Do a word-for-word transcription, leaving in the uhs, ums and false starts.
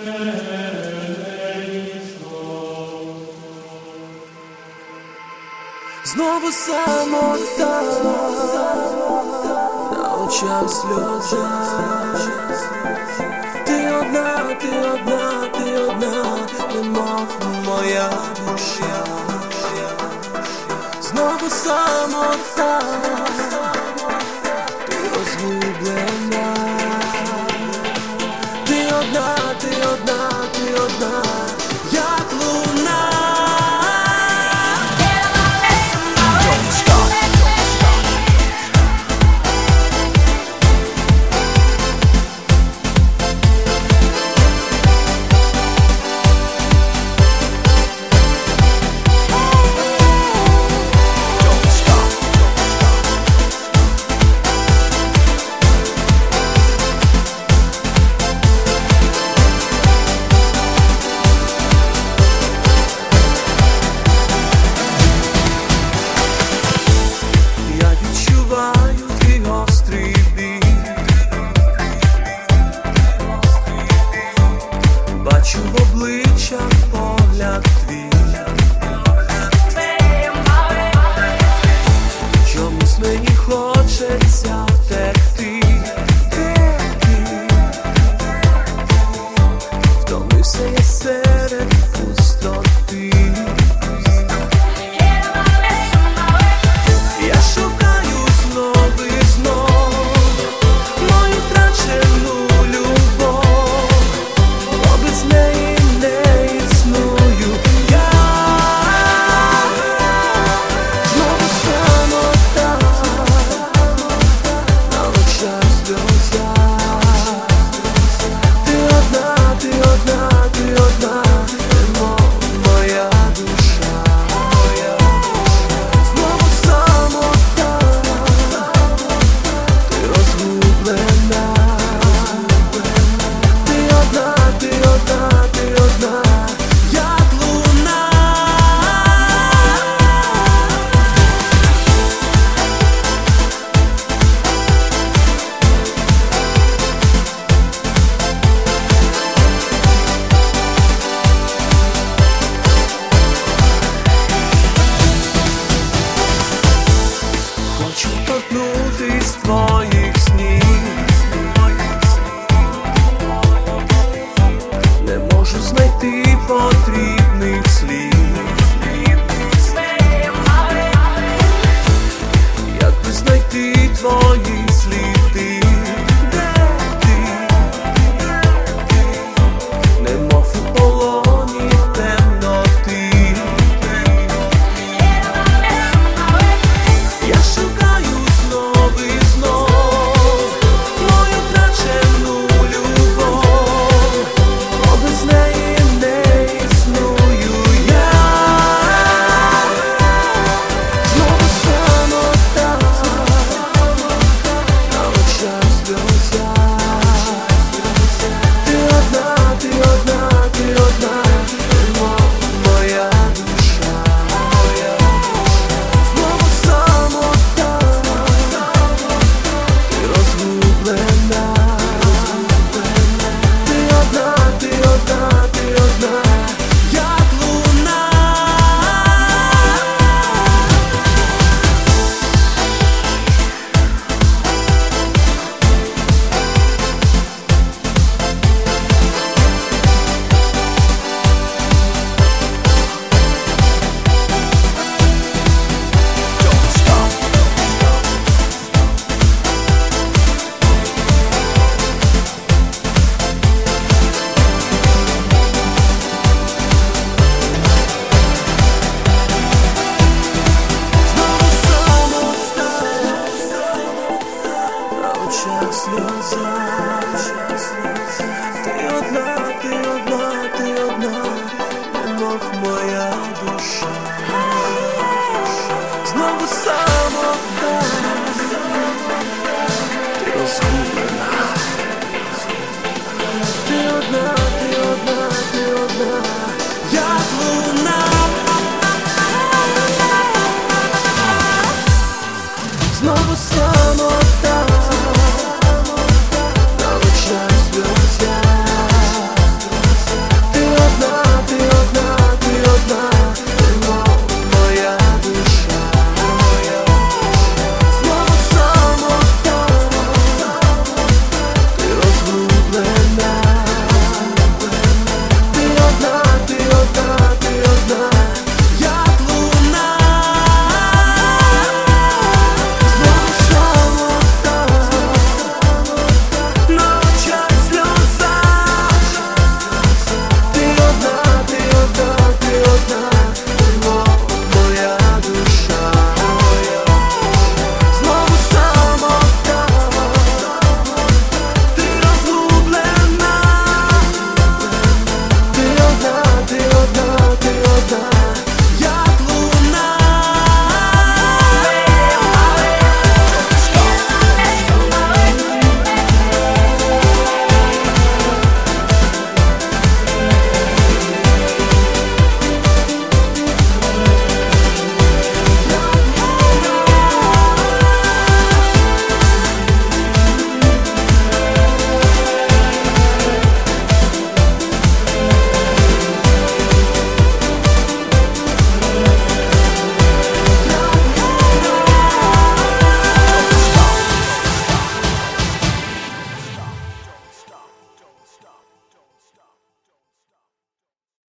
Знову самота, на очах сльоза. Ти одна, ти одна, ти одна, немов моя душа. Знову самота, ти розгублена. Ти одна, ти одна, ти одна, як луна. Бачу в обличчях погляд твій, чомусь мені хочеться втекти. Втомився я серед пустоти. Я шукаю знов і знов мою втрачену любов, бо без неї не існую я. Знову самота, на очах сльоза. Ти одна, ти одна, ти одна, немов моя душа. Знову самота, ти розгублена. Ти одна, ти одна, ти одна, як луна. Хочу торкнутись твоїх снів, не можу знайти потрібну